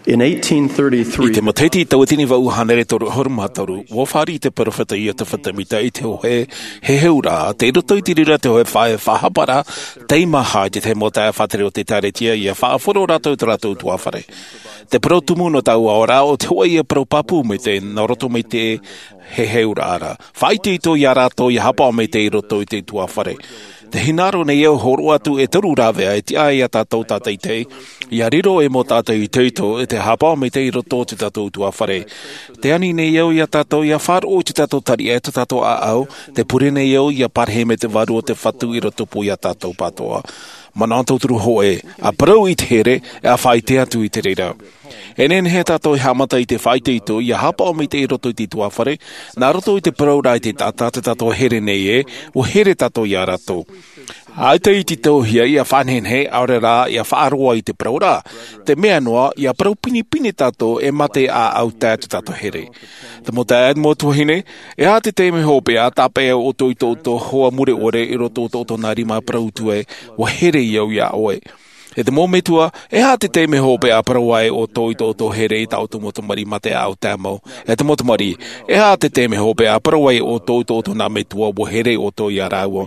In I te 1833, mateti tawatini wa uhanere toru hormataru, wofari te perfeta ia te whatamita i te hoe he heura, te roto i te rira te hoe whae whahapara, te maha te te mota whatere o te taretia ia whaaforo ratou te ratou tuawhare. Te protumu no tau aora o te hoa ia propapu me te naroto me te he heura ara. Whaite i tō ia rato i hapa me te i roto i te tuawhare. Te hinaro nei eo horo atu e toru rawea e te ai a tātou tātai te, i a riro e mo tātou i teito e te hapa me te i roto te tātou tuawhare. Te ani nei eo i a tātou i a wharo te tātou tari e te tātou a au, te pure nei eo i a parhe me te waru o te whatu i roto pu i a tātou patoa. Mana tauturu hoe, a parau i te here, e a whaite atu i te reira. E nen he tātou i hamata i te whaite i tō, i a hapa o me te i roto i te tuawhare, nā roto i te parau rai te tātā te tātou here nei e, o here tātou i a rato. Aita i te tauhia i a whanhen he, aure rā, i a whaaroa i te parau rā. Te mea noa, i a parau pini tātou e mate a au tā te tātou here. Te mo te ad mo tuhine, e a te teime hope a tāpea o tō i tō hoa mure ore i roto o tō nā rima parau tue, o here i au ia oe. E te mō metua, e ha te teime hope a parawai o tō i tō here i tau tumotumari mate au tāmau. E te motumari, e ha te teime hope a parawai o tō i tō nā metua o here o tō i a rāua.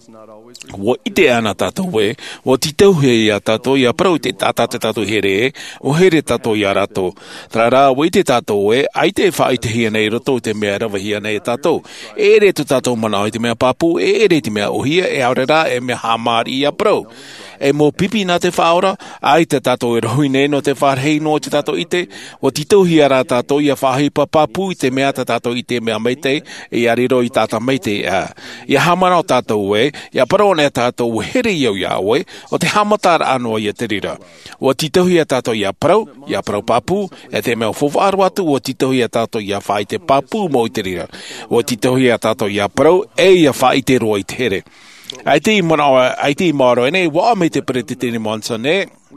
Wa ite ana tātou e, wa titau he i a tātou i a parau te tātā te tātou here e, o here tātou i a rato. Tra rā, wa ite tātou e, ai te whaai te hia nei roto te mea rawa hia nei tātou. E ere tu tātou mana i te mea papu, e ere te mea ohia, e aure rā, e mea hamari i a parau. E mō pipi nā te whaora, ai te tātou e rohine no te wharhei no te tātou ite, o titau hia rā tātou i a whahipa papu i te mea te tātou i te mea meite, e a riro i tātou meite a. I a hamana o tātou e, i a parone tātou here iau ia oe, o te hamatara anō i a te rira. O titau hia tātou i a parau papu, e te mea whowharu atu, o titau hia tātou i a whai te papu mo i te rira. O titau hia tātou i a parau, e i a whai te roa i te here. Ai te i maro ene, wā me te pere te tene monsa ne,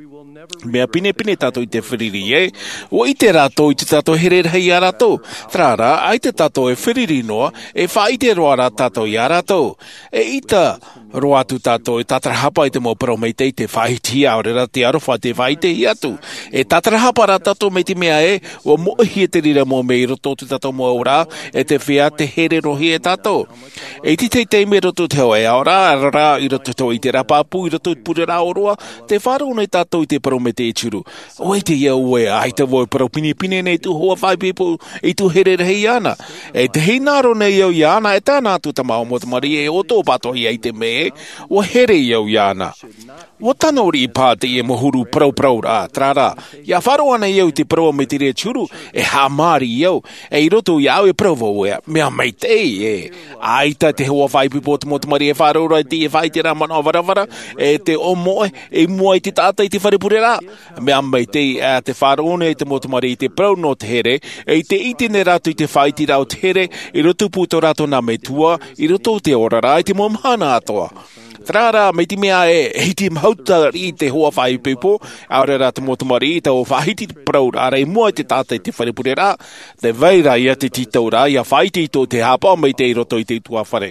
mea pine tātou i te whiriri e, o i te rato i te tātou here hei a rato. Trara, ai te tātou e whiriri noa, e wha i te roa rā tātou i a rato. E i ta roa atu tātou e tatarahapa i te mō parau mei te whaiti aore rā te arofa te whaite i atu. E tatarahapa rā tātou mei te mea e, o mo hi te rira mō mei roto tu tātou mō ora, e te whia te here rohi e tātou. E ti te me roto te hoa e aora, rā i roto to i te rapapu, i roto i pure rā oroa, te whāro nei tātou i te parau me te churu. O e te iau e, ai te voi parau pini nei tu hoa whai pipo, i tu here rei ana. E te hinaro nei iau i ana, e tāna atu tamau mo te mari e o tō patohi ai te me, o here iau i ana. O tanori i pāte i e mohuru parau rā, trara. Ia wharo ana iau te parau me te rea churu, e hamari iau, e i roto i au e parau vau e, mea mei te e. Aita te hoa whai pipo te motumari e wharo rai te e whai te rā mana warawara, e te o moe, e mua i te tātai te wharepure rā. Mea mei te e te wharone i te motumari i te parau no te here, e te ite ne rātu i te whai te rau te here, i roto puto rāto nā me tua, i roto te ora rā, i te momhana atoa. Trara, me ti mea e, hei ti mauta i te hoa whai pipo, aure rā te motumari i te o whahiti parau rā, rei mua i te tātai te wharepure rā, te veira i a te titau rā, i a whaiti i tō te hapa me te i roto i te tua whare.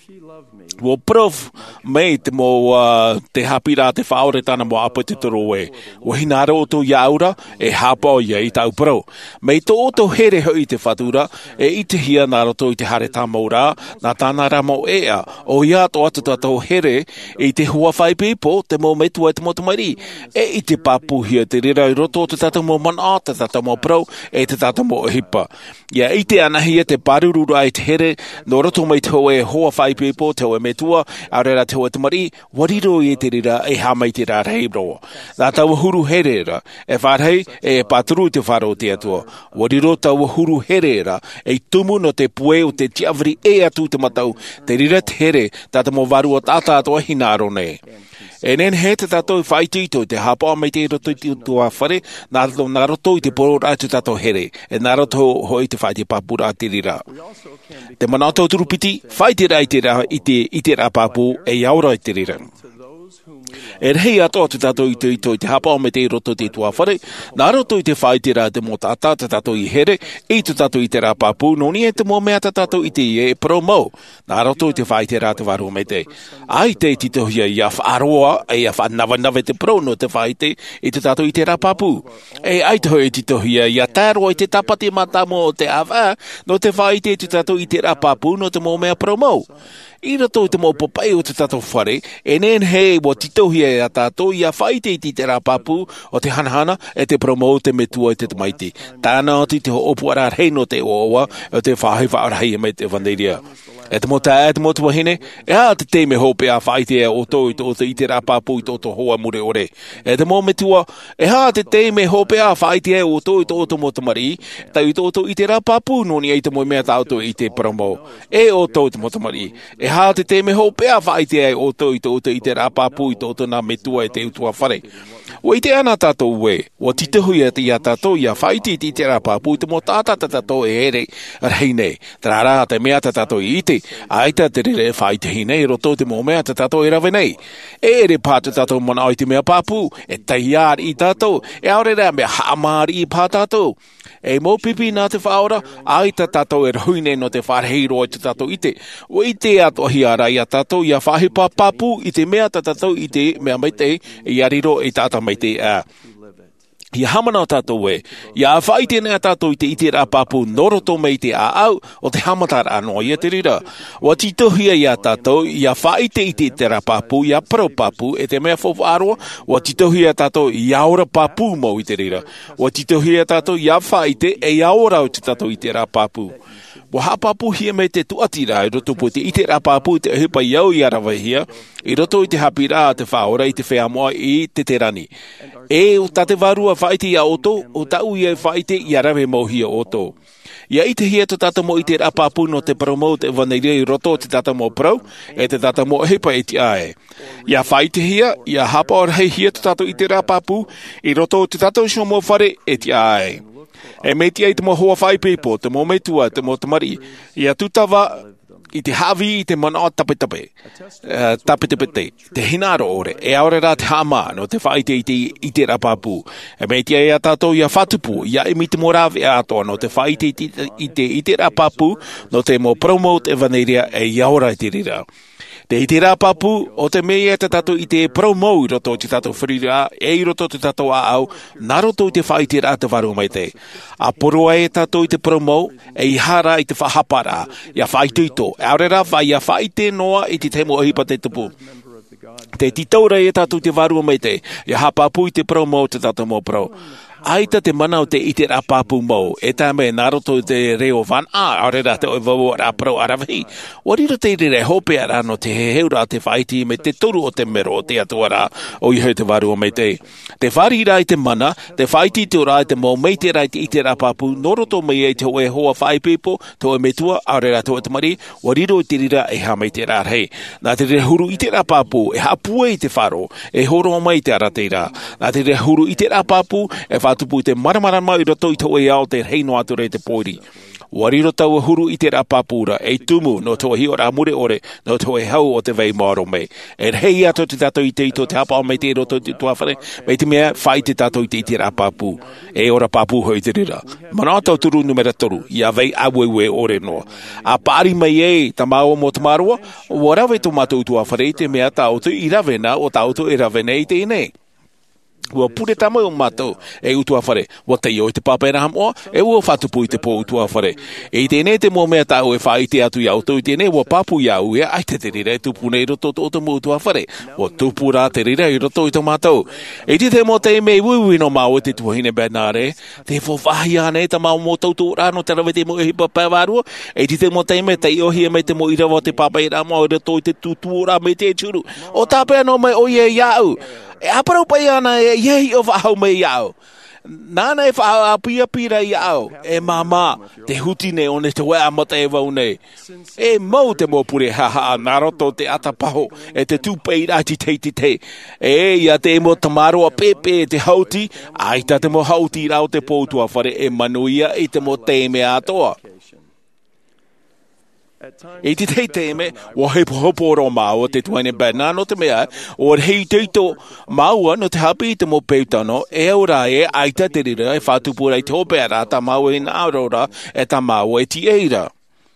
Wo prof mei te mo te hapi rā te whaore tāna mo apa te toro e. Wo hinaro o tō iaura e hapa o ia i tau parau. Mei tō o tō here hoi te whatura e i te hia nā roto i te hare tāmau rā, nā tāna rā mo ea. O ia tō atu tātou here e te hua whai pipo te mo metua e te motumari. E i te papuhia te rira i roto te tātou mo mana, te tātou mo parau e te tātou mo hipa. Ia i te anahia te parurura i te here, no roto mei te hoe hoa whai pipo, te hoe metua, aure rā te hoa te mari, wariro i te rira e hamai te rā rei roa. Nā tau huru here ra, e whārhei e pāturu te wharo te atua. Wariro tau huru here ra, e tumu no te pue o te tiawari e atu te matau, te rira te here, tāta mo varu o tāta atua hinaro nei. E nen he te tātou i whaitito te hapa mai te roto i te tua whare, nā roto i te poro rā te tātou here, e nā roto hoi te whaiti papura te rira. Te manatau turupiti, whaiti rā i te rā papu e iaura i te rira. E rei ato te tato i te hapa o me te roto te tua whare, nā roto i te whai te rā te mō tata, te tato i here, i te tato i te rā pāpū, noni e te mō mea te tato i te e promo, nā roto i te whai te rā te waru me te. Ai te titohia i a whaaroa, e a whanawe te pro no te whai te, i te tato i te rā pāpū. E ai te hoi titohia i a tāroa i te tapati matamo o te awa, no te whai te tato i te rā pāpū, no te mō mea promo. I rato i te mō popai o te tato whare, e nen hei mo titohia e a tātou i a whaite i te rā pāpū o te hanahana e te promo te metua i te maiti. Tāna o te opu ara rei no te oa o te whahai whaarahai e me te whaneiria. E te mota e te mota wahine, e a te teime hope a whaite e o tō i te rā pāpū i tō hoa mure ore. E te mō metua, e a te teime hope a whaite e o tō i mota mari, tau i te rā pāpū noni e te mō mea tāuto i te promo. E o tō i te mota mari. E ha te teime hope a whaite e o tō i te rā pāpū i tō nā metua e te utua whare. O i te ana tātou we, o titehui a te ia tātou i a whaiti i te rā pāpū i te mō tātata tātou e ere reine. Tērā rā te mea tātou i ite, aita te rere whaite hinei roto te mō mea tātou e rawe nei. E ere pāta tātou mana o te mea pāpū, e taiari i tātou, e aore rea mea haamari i pā tātou. E mō pipi nā te whaora, aita tātou e rahuine no te whareheiro i te tātou ite. O i te atohi ara i a tātou i a whahipa pāpū i te mea tātou i te mea maite i ariro i tātou maite a. I hamana o tātou e, i a whaite nea tātou i te rā pāpū noroto mei te a au o te hamatara anō i a te rira. O titohia i a tātou i a whaite i te rā pāpū i a pro pāpū e te mea whawha aroa, o titohia tātou i aora pāpū mō i te rira. O titohia tātou i a whaite e aora o te tātou i te rā pāpū. Wa hapapu hia me te tuatira i roto po te ite rapapu te hipa iau i arawahia, i roto i te hapira a te whaora i te wheamoa i te terani. E o tate varua whaite i a oto, o tau i a whaite i arawe mauhia oto. Ia i te hia te tata mo i te rapapu no te promo te vaneiria i roto te tata mo pro, e te tata mo hipa e te ae. Ia whaite hia, ia hapa or hei hia te tata i te rapapu, i roto te tata o shio mo whare e te ae. E me tia i te mo hoa whai pipo, te mo metua, te mo te mari, i a tutawa i te hawi i te mana o tapetape, te hinaro ore, e aore rā te hama no te whaite i te rapapu. E me tia i a tātou i a whatupu, i a imi te morawe a atoa no te whaite i te rapapu, no te mo promote e vaneiria e iaora i te rira. Te i te rāpapu, o te mea te tato i te promo i roto te tato whirira, e i roto te tato a au, nā roto i te whaite rā te waru mai te. A poroa e tato i te promo, e i hara i te whahapara, i a whaite ito, e aure rā whai a whaite noa i te temo hipa te tupu. Te titaura e tato i te waru mai te, i a hapapu i te promo te tato mo pro. Aita te mana o te ite rā pāpū mau, e tā me nā roto te reo van aore rā te oivawo rā pro arawahi. Warira te re hope ara no te heura te whaiti me te toru o te mero o te atua rā o i hei te waru o mei te. Te whari rā i te mana, te whaiti te ora i te mau mei te rā i te ite rā pāpū, no roto mei e te hoe hoa whai pipo, te hoe metua, aore rā te hoe te mari, wariro i te rira e ha mei te rā rei. Nā te re huru i te rā pāpū, e hapua i te wharo, e horo mei te ara te rā. Nā te re huru i te rā pāpū, e tupu te maramara mai i roto i te oe ao te reino atu rei te poiri. Wariro tau huru i te rā pāpūra, e tumu no tō hi o rā mure ore, no tō e hau o te vei maro me. E rei ato te tato i te ito te hapa o mei te roto i te tuawhare, mei te mea whai te tato i te rā pāpū. E ora pāpū hoi te rira. Mana tau turu numera toru, ia vei awewe ore noa. A pāri mai e, ta mao mo te marua, warawe tō mātou tuawhare i te mea tautu i rawena o tautu i rawena i te inei. Ua pure tama o mātou e utua whare. Ua te ioi te pāpera hamoa, e ua whatupu i te pō utua whare. E i tēnei te mō mea tāu e whaite atu i auto, i tēnei ua pāpu i au e ai te rira e tupu nei roto o te mō utua whare. Ua tupu rā te rira i roto i te mātou. E te mō te mei wiwi no māu e te tuahine bēnare, te whawhahi ane ta māu mō tautu rā no te rawe te mō e hipa pēwarua. E te mō te mei te iohi e mei te mō irawa te pāpera mō i roto i te tutu rā mei te churu. O tāpea no mei o ie iau. E aparau pai ana e iei o whahau mei iau. Nāna e whahau a pia pira iau. E mama, te hutine o ne te wea mata e wau nei. E mau te mōpure haha nā roto te atapaho e te tūpei rāti te. E ia te mo tamaro a pepe e te hauti, aita te mo hauti rao te pōtua whare e manuia i te mo te mea atoa. E te teme, wa he pohoporo mau te tuane bana no te mea, o hei teito maua no te hapi te mo peutano, e ora e aita te rira e whatupura i te hopera ta mau e nā rora e ta mau e ti eira.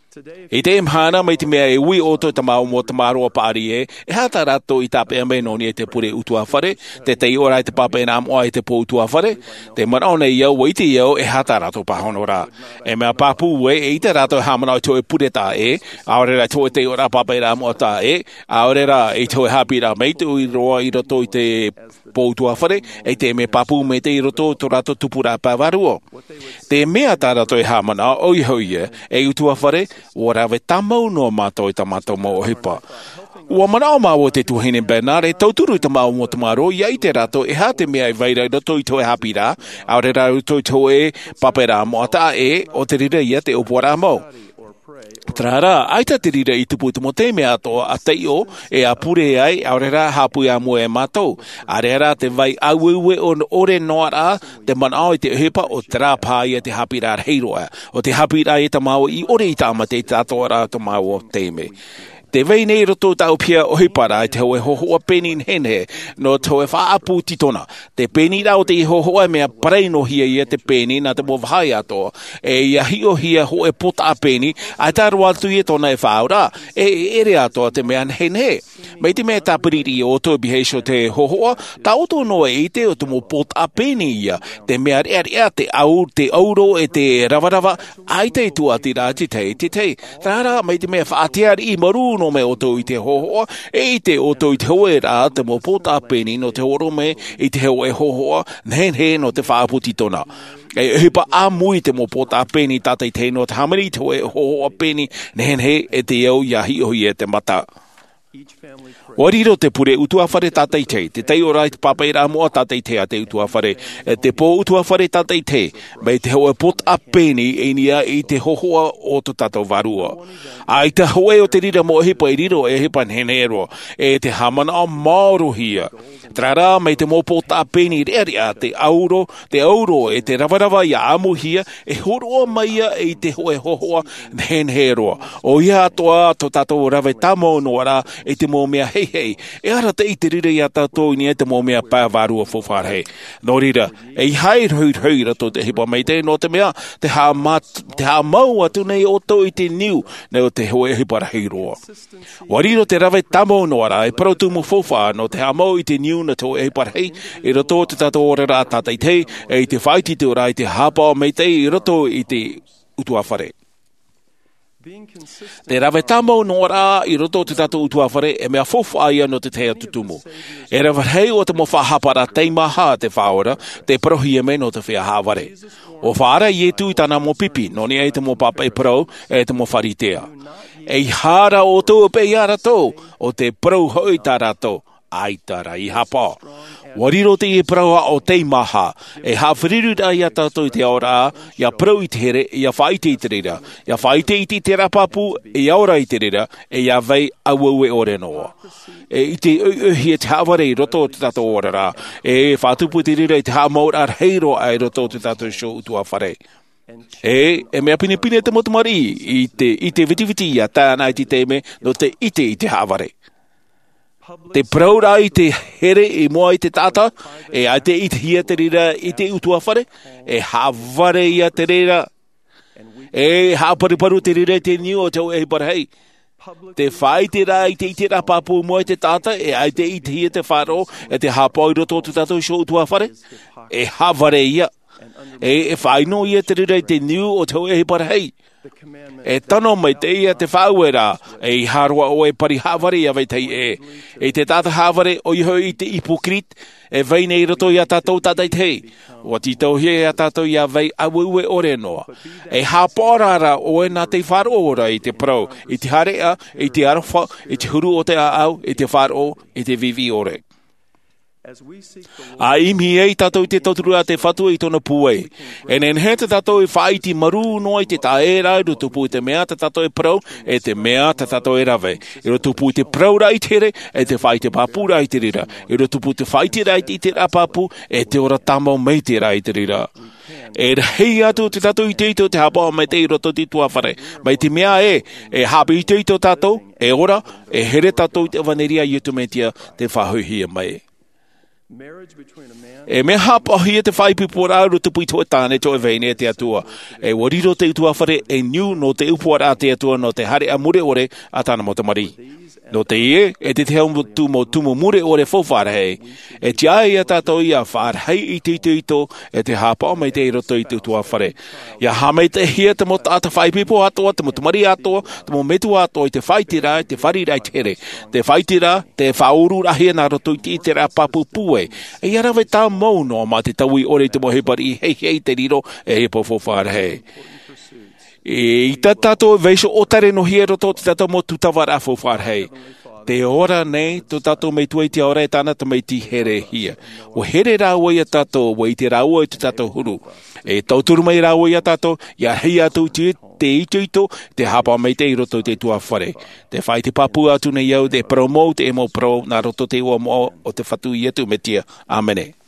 E te mhana mai te mea e ui oto ta mau mo te maroa pāri e hata rato i tape ame noni e te pure utua whare, te tei ora i te pape nā moa i te po utua whare, te maraone iau wa i te iau e hata rato pahono rā. E mea papu ue e i te rato hamana i toe pure tā e, aorera toe te ora pape nā moa tā e, aorera e toe hapi rā mei te ui roa i roto i te po utua whare, e te me papu me te i roto to rato tupura pāwaruo. Te mea tā rato e hamana oi hoia e utua whare, o rawe tamau no mātou i ta mātou mo hipa. Ua manao māua te tuhine Bernard e tauturu i ta mau mo te maro, ia i te rato e hā te mea i vaira i roto i toe hapi rā, aore rā roto i toe papera mo ata e o te rira ia te opora mau. Trara, aita te rira i tupu te mo te mea toa a teio e a pure ai aore rā hapu a mo e mātou. Are rā te vai aueue o ore noa rā te manao i te hepa o te rā pāi e te hapi rā heiroa. O te hapi rā e ta mau i ore i tāma te tātoa rā ta mau o teime. Te vei nei roto tau pia o hipara i te hoe hohoa peni nhenhe no te hoe whaapu titona. Te peni rao te hohoa mea pareino hia ia te peni na te mo vahai ato. E ia hio hia hoe pota a peni a taru atu i tona e whaura. E ere ato te mea nhenhe. Mei te mea tapiriri o tō biheisho te hohoa, ta oto noa e te o te mo pota a peni ia. Te mea rea te auro e te rawarava, ai te tuati rā te. Tārā mei te mea whaateari i maru no me oto i te hohoa, e i te oto i te hoe rā te mo pota peni no te horo me i te hoe hohoa, nhenhe no te whaaputi tona. E hepa a mui te mo pota peni tātai te no te hamari te hoe hohoa peni, nhenhe e te iau iahi o e te mata. Wariro te pure utua whare tātai te tei orai te papai rā moa tātai te a te utua whare, te pō utua whare tātai te, mei te hoa pot a peni e nia i te hohoa o to tātou varua. Ai te hoe o te rira mo hipa i riro e hipa nhenero, e te hamana o maoro hia. Trara mei te mo pot a peni rea te auro e te rawarava i amu hia, e horoa maia e te hoe hohoa nhenero. O ia atoa to tātou rawe tamo noara e te mō mea hei, e ara te i te rira i a tātou ni e te mō mea pāwarua whawhare. Nō rira, e hai rui rato te hipa mei te no te mea, te hā mau atu nei o tō i te niu, nei o te hoe hipa rahi roa. Wariro te rawe tamo noara, e parautu mo whawha no te hā mau i te niu na tō e hipa rahi, e roto te tātou ora rā tātai te, e te whaiti te ora i te hāpao mei te i roto i te utua whare. Te rawe tamau no rā i roto te tātou utua whare e mea whawhaia no te tea tutumu. E rawe hei o te mo whahapara teimaha te whaora, te parohia me no te whea hāware. O whaara i etu i tāna mo pipi, no ni e te mo papa e parau e te mo wharitea. E hara o tō pe i ara tō, o te parau hoi tā rato, ai tara i hapa. Wariro te i praua o te maha, e hawhiriru da i a tātou i te ora, ia prau i te here, ia whaite i te rira, ia whaite i te rapapu, ia ora i te rira, e ia vei auaue ore noa. E i te uhi e te haware i roto te tātou ora rā, e whātupu te rira i te hāmaur ar heiro ai roto te tātou show utua whare. E mea pine te motumari i te vitiviti ia tāna i te teme no te ite i te haware. Te praura i te here i moa i te tata, e ai te ite hia te rira i te utua whare, e haware ia te rira, e hapariparu te rira i te niu o te o e parahei. Te whai te rā i te ite rapapu moa i te tata, e ai te ite hia te wharo, e te hapau i roto te tata i so utua whare, e haware ia, e whai no ia te rira i te niu o te o e parahei. E tano mai te ia te whauera, e i harua o e pari haware ia vei tei e te tata haware o iho i te ipokrit, e vei nei roto i a tātou tātai tei. O titau hia i a tātou i a vei aueue ore noa. E hāpārara o e nā te wharoora i te prau, i te harea, i te arofa, i te huru o te aau, i te wharo, i te vivi ore. A imi ei tātou i te tauturua te whatua i tona puei. E nen he te tātou i whaiti maru noa i te taera i rutupu i te mea te tātou i prau e te mea te tātou i rave. I rutupu i te prau rai tere e te whaite papu rai te rira. I rutupu te whaite rai te rapapu e te ora tamau mei te rai te rira. e hei atu te tatou I te ito te hapa mai te I roto ti tua whare. Mai te mea e hape I te ito tatou, e ora, e here tatou te waneria I tu metia te whahuhia mai. E me hapa hia te whaipipo rāuru te puitua tāne to e veine te atua. E wariro te utua whare e niu no te upua rā te atua no te hare a mure ore a tāna mo te mari. No te ie, e te hau tumo mure ore fōwharehei. E te ai a tātou I a wharhei I te ito e te hapa o mai te roto I te utua whare. Ia hamei te hia te mo tāta whaipipo atoa, te mo te mari atoa, te mo metu atoa I te whaitira, te wharira I tere. Te whaitira, te whauru rahia nā roto I te rā papu pue. E arawe tā mau no ma te taui ore te mo hepari hei te riro e he po whārhei. I tā tātou veiso otare no hia roto te tātou mo tutawara whārhei. Te ora nei, tu tātou mei tuai te ora e tāna te mei ti here hia. O here rāua I a tātou, o I te rāua I te tātou huru. E tauturu mai rāua I a tātou, ia hei atu te ito ito, te hapa mei te I roto te tua whare. Te whai te papu atu nei au, te promote e mo pro, nā roto te ua mo o te whatu I atu me tia. Amene.